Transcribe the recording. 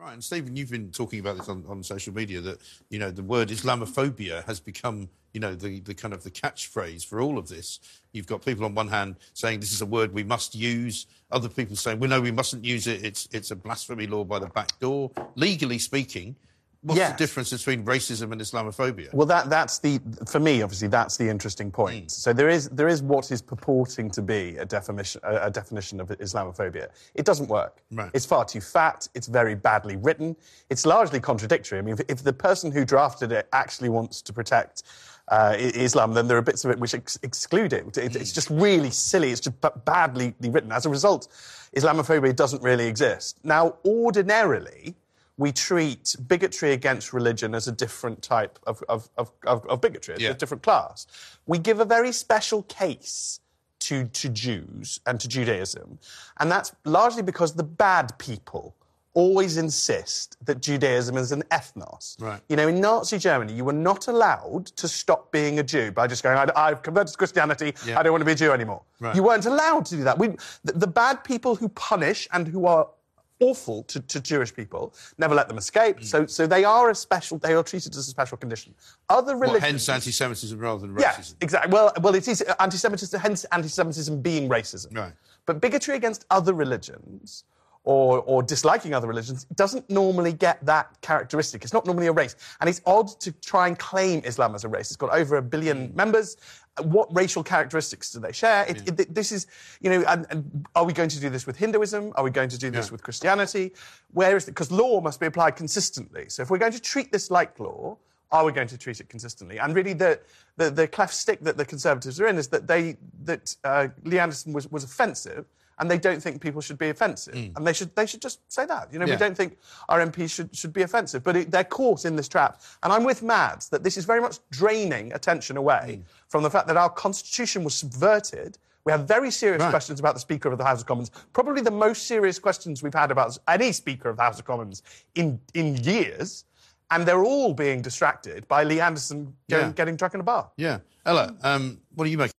Right, and Stephen, you've been talking about this on social media that, you know, the word Islamophobia has become, you know, the kind of the catchphrase for all of this. You've got people on one hand saying this is a word we must use, other people saying, well, no, we mustn't use it, it's a blasphemy law by the back door. Legally speaking, what's the difference between racism and Islamophobia? Well, for me, obviously, that's the interesting point. So there is what is purporting to be a definition of Islamophobia. It doesn't work. Right. It's far too fat. It's very badly written. It's largely contradictory. I mean, if the person who drafted it actually wants to protect Islam, then there are bits of it which exclude it. It's just really silly. It's just badly written. As a result, Islamophobia doesn't really exist. Now, ordinarily, we treat bigotry against religion as a different type of bigotry, a different class. We give a very special case to Jews and to Judaism, and that's largely because the bad people always insist that Judaism is an ethnos. Right. You know, in Nazi Germany, you were not allowed to stop being a Jew by just going, I've converted to Christianity, I don't want to be a Jew anymore. Right. You weren't allowed to do that. The bad people who punish and who are awful to Jewish people, never let them escape. So they are treated as a special condition. Other religions... hence anti-Semitism rather than racism. Yeah, exactly. Well, it is anti-Semitism, hence anti-Semitism being racism. Right. But bigotry against other religions or disliking other religions doesn't normally get that characteristic. It's not normally a race. And it's odd to try and claim Islam as a race. It's got over 1 billion members. What racial characteristics do they share? This is, you know, and are we going to do this with Hinduism? Are we going to do this with Christianity? Where is it? Because law must be applied consistently. So if we're going to treat this like law, are we going to treat it consistently? And really, the cleft stick that the Conservatives are in is that Lee Anderson was offensive, and they don't think people should be offensive. And they should just say that. You know, we don't think our MPs should be offensive. But they're caught in this trap. And I'm with Mads that this is very much draining attention away from the fact that our Constitution was subverted. We have very serious questions about the Speaker of the House of Commons, probably the most serious questions we've had about any Speaker of the House of Commons in years. And they're all being distracted by Lee Anderson getting drunk in a bar. Yeah. Ella, what do you make?